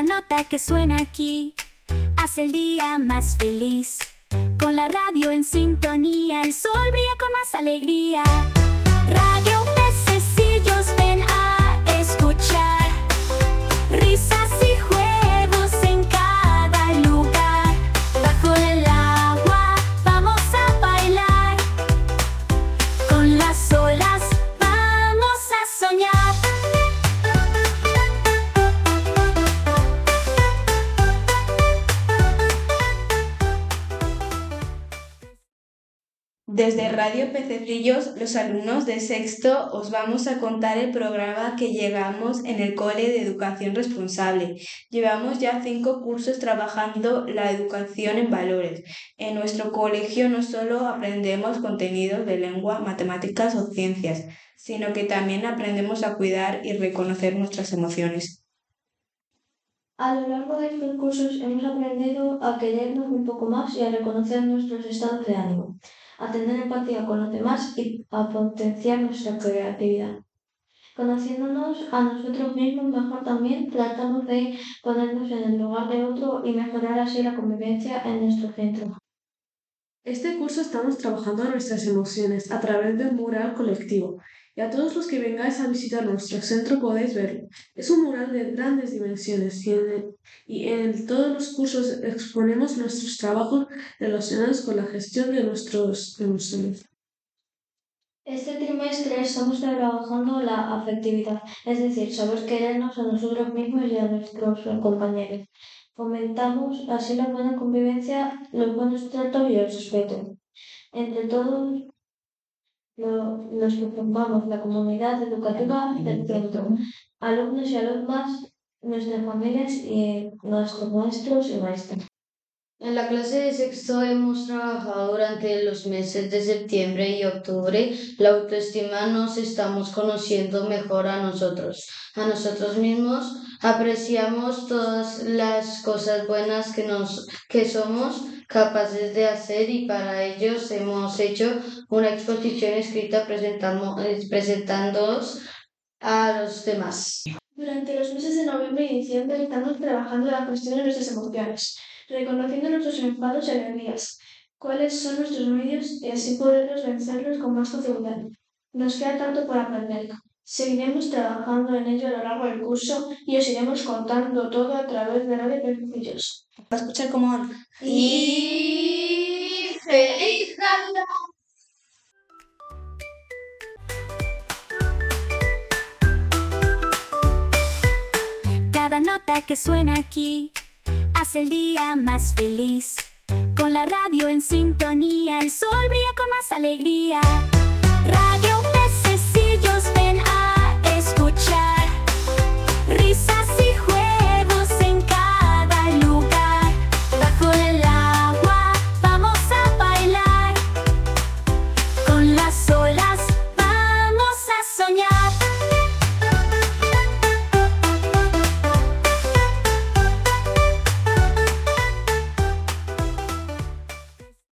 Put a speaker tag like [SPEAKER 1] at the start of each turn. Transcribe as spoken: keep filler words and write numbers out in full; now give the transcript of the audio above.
[SPEAKER 1] nota que suena aquí hace el día más feliz. Con la radio en sintonía, el sol brilla con más alegría. Radio Pececillos, ven a escuchar risas y juegos en cada lugar. Bajo el agua vamos a bailar, con las olas vamos a soñar.
[SPEAKER 2] Desde Radio Pececillos, los alumnos de sexto os vamos a contar el programa que llevamos en el Cole de Educación Responsable. Llevamos ya cinco cursos trabajando la educación en valores. En nuestro colegio no solo aprendemos contenidos de lengua, matemáticas o ciencias, sino que también aprendemos a cuidar y reconocer nuestras emociones.
[SPEAKER 3] A lo largo de estos cursos hemos aprendido a querernos un poco más y a reconocer nuestros estados de ánimo, a tener empatía con los demás y a potenciar nuestra creatividad. Conociéndonos a nosotros mismos mejor también, tratamos de ponernos en el lugar de otro y mejorar así la convivencia en nuestro centro.
[SPEAKER 4] Este curso estamos trabajando nuestras emociones a través de un mural colectivo, y a todos los que vengáis a visitar nuestro centro podéis verlo. Es un mural de grandes dimensiones y en, el, y en todos los cursos exponemos nuestros trabajos relacionados con la gestión de nuestras emociones.
[SPEAKER 3] Este trimestre estamos trabajando la afectividad, es decir, saber querernos a nosotros mismos y a nuestros compañeros. Fomentamos así la buena convivencia, los buenos tratos y el respeto entre todos lo, los que formamos la comunidad educativa del centro, alumnos y alumnas, nuestras familias y nuestros maestros y maestras.
[SPEAKER 5] En la clase de sexto hemos trabajado durante los meses de septiembre y octubre la autoestima. Nos estamos conociendo mejor a nosotros, a nosotros mismos. Apreciamos todas las cosas buenas que, nos, que somos capaces de hacer y para ellos hemos hecho una exposición escrita presentándoos a los demás.
[SPEAKER 6] Durante los meses de noviembre y diciembre estamos trabajando la cuestión de nuestras emociones, reconociendo nuestros enfados y alegrías, cuáles son nuestros medios y así poderlos vencerlos con más facilidad. Nos queda tanto por aprender. Seguiremos trabajando en ello a lo largo del curso y os iremos contando todo a través de Radio Pececillos.
[SPEAKER 2] Para escuchar cómo van.
[SPEAKER 5] ¡Y feliz Navidad!
[SPEAKER 1] Cada nota que suena aquí hace el día más feliz. Con la radio en sintonía, el sol brilla con más alegría.